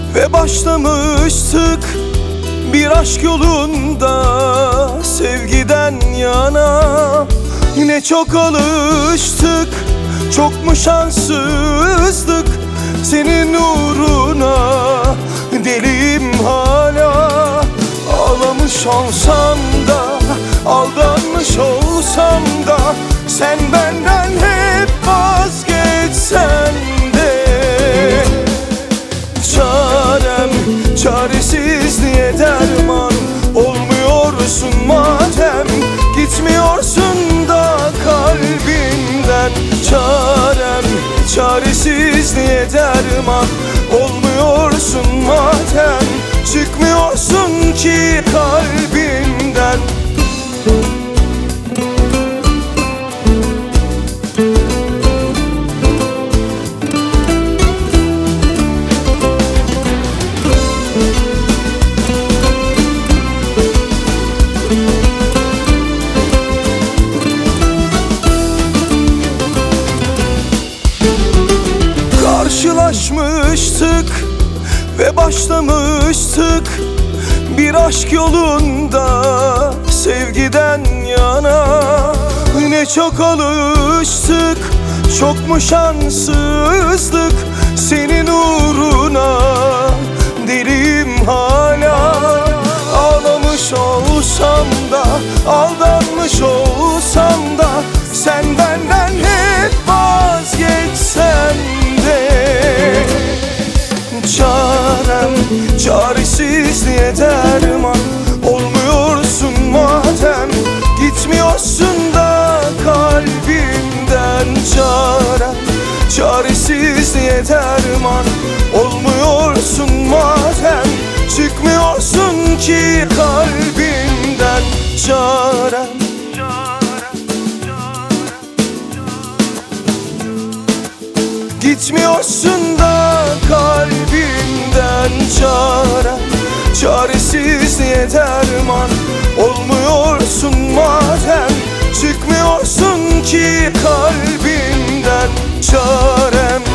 Ve başlamıştık bir aşk yolunda, sevgiden yana. Ne çok alıştık, çok mu şanssızlık senin uğruna. Deliyim hala, ağlamış olsam da, aldanmış olsam da, sen benden hep vazgeçsen de. Çarem çaresizliğe derman, olmuyorsun madem, gitmiyorsun da kalbimden. Çarem çaresizliğe derman, olmuyorsun madem, çıkmıyorsun ki kalbimden. Karşılaşmıştık ve başlamıştık bir aşk yolunda, sevgiden yana. Ne çok alıştık, çok mu şanssızlık senin uğruna. Deliyim hala, ağlamış olsam da, aldanmış olsam da, sen benden hep vazgeçsen de. Çarem çaresizliğe derman, olmuyorsun madem, gitmiyorsun da kalbimden. Çarem çaresizliğe derman, olmuyorsun madem, çıkmıyorsun ki kalbimden. Çarem gitmiyorsun da kalbimden. Çarem çaresizliğe derman, olmuyorsun madem, çıkmıyorsun ki kalbimden. Çarem